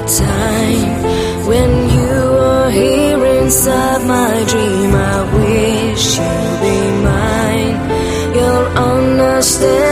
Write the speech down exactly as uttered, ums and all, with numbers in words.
the time when you were here inside my dream. I wish you'd be mine. You'll understand